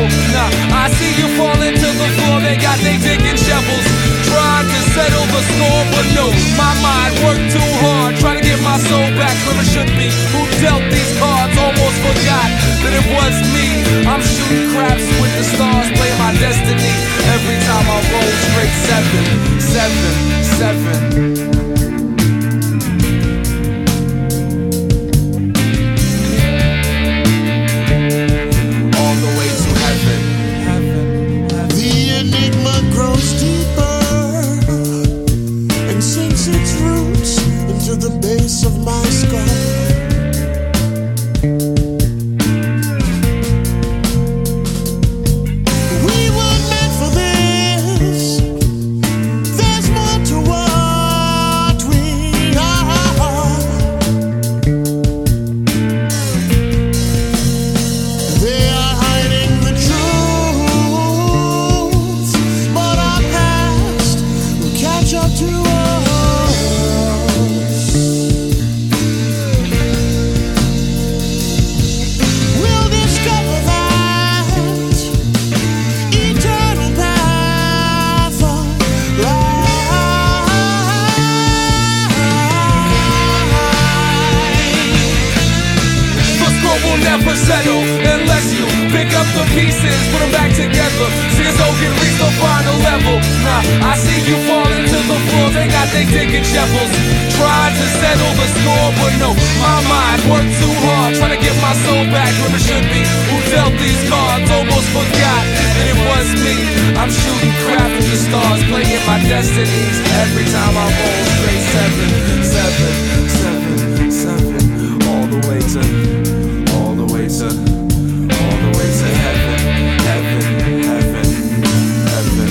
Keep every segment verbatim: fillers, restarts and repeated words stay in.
level. Nah, I see you falling to the floor, they got they digging shovels, trying to settle the score, but no, my mind worked too hard, trying to get my soul back where it should be. Who dealt these cards? Almost forgot that it was me. I'm shooting craps with the stars, playing my destiny. Every time I roll straight seven, seven, seven. Of my skull, we were meant for this. There's more to what we are. They are hiding the truth, but our past will catch up to us. Never settle unless you pick up the pieces, put them back together. See us all can reach the final level. Nah, I see you falling to the floor, they got they digging shovels, trying to settle the score, but no, my mind worked too hard, trying to get my soul back where it should be. Who dealt these cards? Almost forgot that it was me. I'm shooting crap at the stars, playing my destinies. Every time I roll straight seven, seven, seven, seven, all the way to All the way to, all the way to heaven, heaven, heaven, heaven.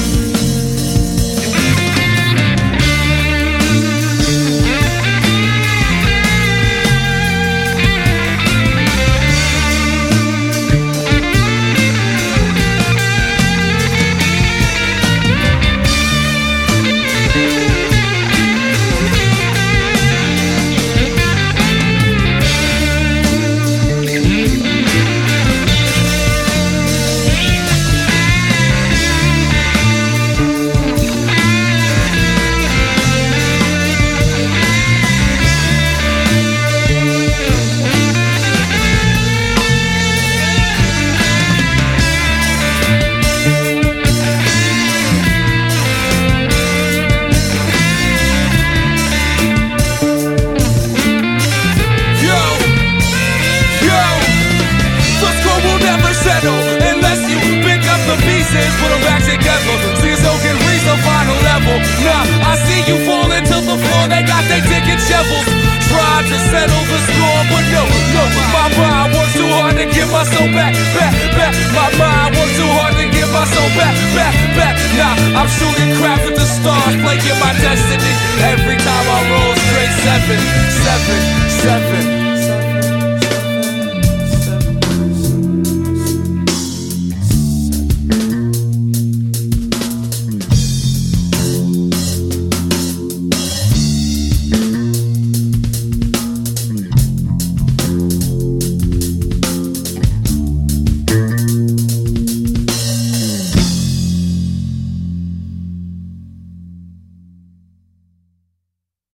Unless you pick up the pieces, put them back together. See us all can reach the final level. Nah, I see you falling to the floor, they got they digging shovels, trying to settle the score, but no, no, my mind works too hard to get my soul back, back, back. My mind works too hard to get my soul back, back, back. Nah, I'm shooting crap at the stars, playing my destiny. Every time I roll straight seven, seven, seven.